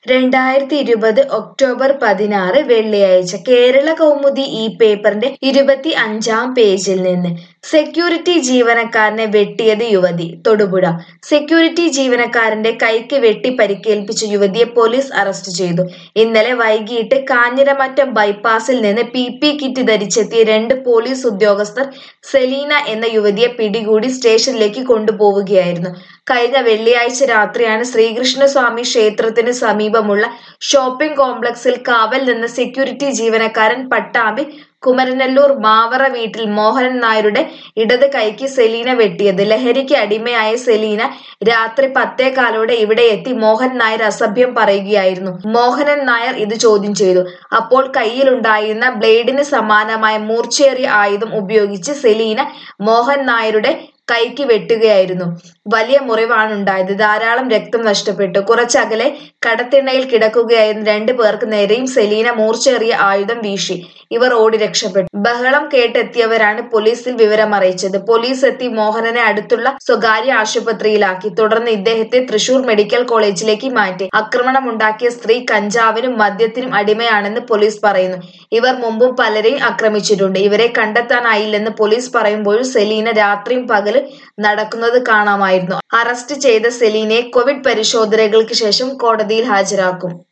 2020 October 16 വെള്ളിയാഴ്ച കേരള കൗമുദി ഈ പേപ്പറിന്റെ 25-ാം പേജിൽ നിന്ന് സെക്യൂരിറ്റി ജീവനക്കാരനെ വെട്ടിയത് യുവതി തൊടുപുഴ സെക്യൂരിറ്റി ജീവനക്കാരന്റെ കൈക്ക് വെട്ടി പരിക്കേൽപ്പിച്ച യുവതിയെ പോലീസ് അറസ്റ്റ് ചെയ്തു. ഇന്നലെ വൈകിട്ട് കാഞ്ഞിരമറ്റം ബൈപ്പാസിൽ നിന്ന് PP കിറ്റ് ധരിച്ചെത്തിയ 2 പോലീസ് ഉദ്യോഗസ്ഥർ സെലീന എന്ന യുവതിയെ പിടികൂടി സ്റ്റേഷനിലേക്ക് കൊണ്ടുപോവുകയായിരുന്നു. കഴിഞ്ഞ വെള്ളിയാഴ്ച രാത്രിയാണ് ശ്രീകൃഷ്ണസ്വാമി ക്ഷേത്രത്തിന് സമീപമുള്ള ഷോപ്പിംഗ് കോംപ്ലക്സിൽ കാവൽ നിന്ന സെക്യൂരിറ്റി ജീവനക്കാരൻ പട്ടാമ്പി കുമരനെല്ലൂർ മാവറ വീട്ടിൽ മോഹനൻ നായരുടെ ഇടത് കൈക്ക് സെലീന വെട്ടിയത്. ലഹരിക്ക് അടിമയായ സെലീന രാത്രി 10:15 ഇവിടെ എത്തി മോഹൻ നായർ അസഭ്യം പറയുകയായിരുന്നു. മോഹനൻ നായർ ഇത് ചോദ്യം ചെയ്തു. അപ്പോൾ കയ്യിലുണ്ടായിരുന്ന ബ്ലേഡിന് സമാനമായ മൂർച്ചയേറിയ ആയുധം ഉപയോഗിച്ച് സെലീന മോഹൻ നായരുടെ കൈക്ക് വെട്ടുകയായിരുന്നു. വലിയ മുറിവാണുണ്ടായത്. ധാരാളം രക്തം നഷ്ടപ്പെട്ടു. കുറച്ചകലെ കടത്തിണ്ണയിൽ കിടക്കുകയായിരുന്ന 2 പേർക്ക് നേരെയും സെലീന മൂർച്ചയേറിയ ആയുധം വീശി. ഇവർ ഓടി രക്ഷപ്പെട്ടു. ബഹളം കേട്ടെത്തിയവരാണ് പോലീസിൽ വിവരമറിയിച്ചത്. പോലീസ് എത്തി മോഹനനെ അടുത്തുള്ള സ്വകാര്യ ആശുപത്രിയിലാക്കി. തുടർന്ന് ഇദ്ദേഹത്തെ തൃശൂർ മെഡിക്കൽ കോളേജിലേക്ക് മാറ്റി. ആക്രമണമുണ്ടാക്കിയ സ്ത്രീ കഞ്ചാവിനും മദ്യത്തിനും അടിമയാണെന്ന് പോലീസ് പറയുന്നു. ഇവർ മുമ്പും പലരെയും ആക്രമിച്ചിട്ടുണ്ട്. ഇവരെ കണ്ടെത്താനായില്ലെന്ന് പോലീസ് പറയുമ്പോഴും സെലീന രാത്രിയും പകലും നടക്കുന്നത് കാണാമായിരുന്നു. അറസ്റ്റ് ചെയ്ത സെലീനയെ കോവിഡ് പരിശോധനകൾക്ക് ശേഷം കോടതിയിൽ ഹാജരാക്കും.